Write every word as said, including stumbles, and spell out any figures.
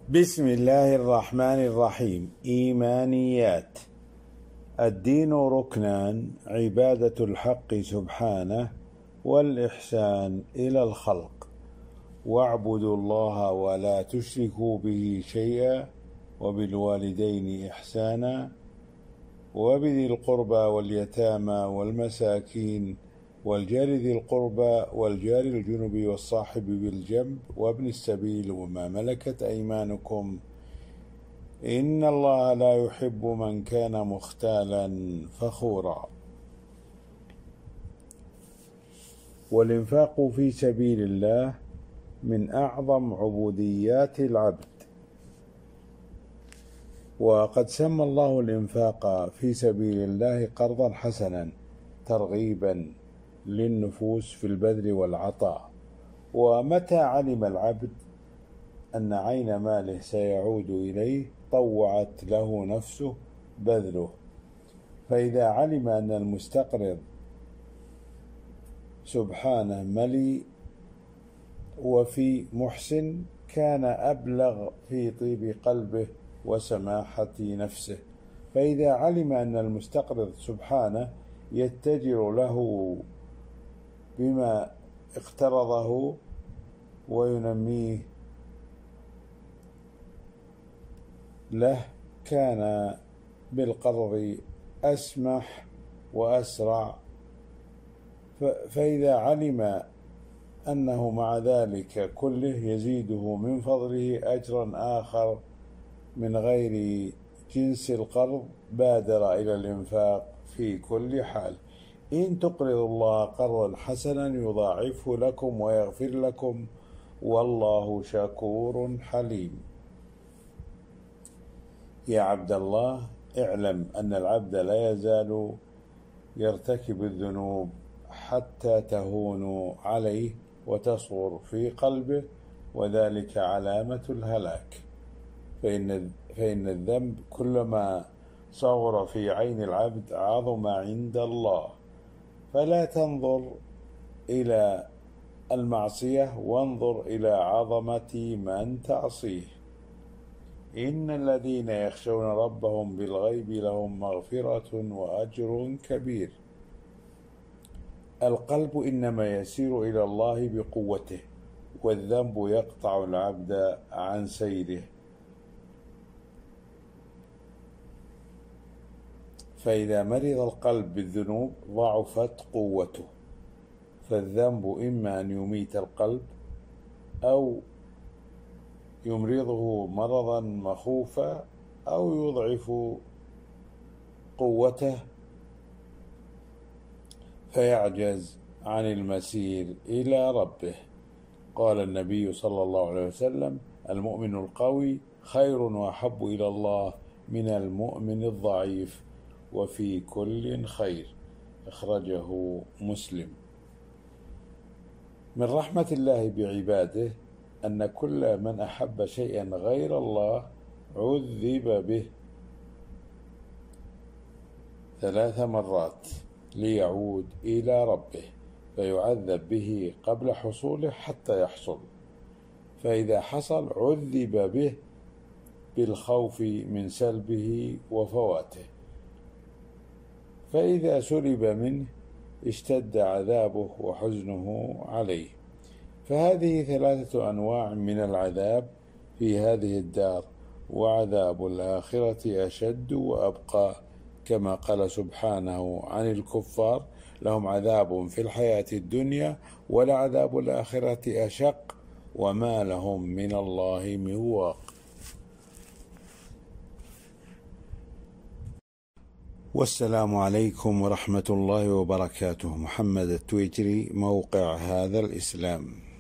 بسم الله الرحمن الرحيم. إيمانيات. الدين ركنان: عبادة الحق سبحانه، والإحسان إلى الخلق، واعبدوا الله ولا تشركوا به شيئا، وبالوالدين إحسانا، وبذي القربى واليتامى والمساكين، والجار ذي القربى والجار الجنب والصاحب بالجنب وابن السبيل وما ملكت أيمانكم، إن الله لا يحب من كان مختالا فخورا. والإنفاق في سبيل الله من أعظم عبوديات العبد، وقد سمى الله الإنفاق في سبيل الله قرضا حسنا ترغيبا للنفوس في البذل والعطاء. ومتى علم العبد أن عين ماله سيعود إليه طوعت له نفسه بذله. فإذا علم أن المستقرض سبحانه ملي وفي محسن كان أبلغ في طيب قلبه وسماحة نفسه. فإذا علم أن المستقرض سبحانه يتجر له بما اقترضه وينميه له كان بالقرض أسمح وأسرع. فإذا علم أنه مع ذلك كله يزيده من فضله أجرا آخر من غير جنس القرض بادر إلى الإنفاق في كل حال. إن تقرضوا الله قرضا حسنا يضاعفه لكم ويغفر لكم والله شكور حليم. يا عبد الله، اعلم أن العبد لا يزال يرتكب الذنوب حتى تهون عليه وتصغر في قلبه، وذلك علامة الهلاك. فإن, فإن الذنب كلما صغر في عين العبد عظم عند الله. فلا تنظر إلى المعصية، وانظر إلى عظمة من تعصيه. إن الذين يخشون ربهم بالغيب لهم مغفرة وأجر كبير. القلب إنما يسير إلى الله بقوته، والذنب يقطع العبد عن سيره. فإذا مرض القلب بالذنوب ضعفت قوته. فالذنب إما أن يميت القلب أو يمرضه مرضا مخوفا أو يضعف قوته فيعجز عن المسير إلى ربه. قال النبي صلى الله عليه وسلم: المؤمن القوي خير وأحب إلى الله من المؤمن الضعيف، وفي كل خير. أخرجه مسلم. من رحمة الله بعباده أن كل من أحب شيئا غير الله عذب به ثلاث مرات ليعود إلى ربه، فيعذب به قبل حصوله حتى يحصل. فإذا حصل عذب به بالخوف من سلبه وفواته، فإذا سلب منه اشتد عذابه وحزنه عليه. فهذه ثلاثة أنواع من العذاب في هذه الدار، وعذاب الآخرة أشد وأبقى، كما قال سبحانه عن الكفار: لهم عذاب في الحياة الدنيا ولعذاب الآخرة أشق وما لهم من الله من واق. والسلام عليكم ورحمة الله وبركاته. محمد التويتري، موقع هذا الإسلام.